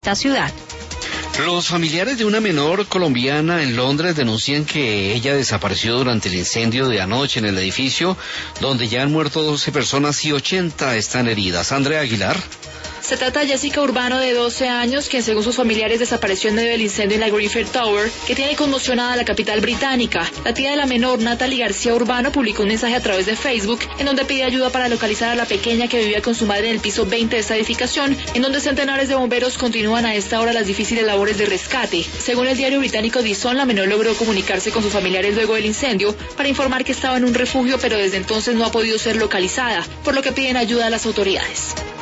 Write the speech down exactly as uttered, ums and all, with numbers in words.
esta ciudad. Los familiares de una menor colombiana en Londres denuncian que ella desapareció durante el incendio de anoche en el edificio, donde ya han muerto doce personas y ochenta están heridas. Andrea Aguilar. Se trata de Jessica Urbano, de doce años, quien según sus familiares desapareció en medio del incendio en la Grenfell Tower, que tiene conmocionada la capital británica. La tía de la menor, Natalie García Urbano, publicó un mensaje a través de Facebook en donde pide ayuda para localizar a la pequeña que vivía con su madre en el piso veinte de esta edificación, en donde centenares de bomberos continúan a esta hora las difíciles labores de rescate. Según el diario británico The Sun, la menor logró comunicarse con sus familiares luego del incendio para informar que estaba en un refugio, pero desde entonces no ha podido ser localizada, por lo que piden ayuda a las autoridades.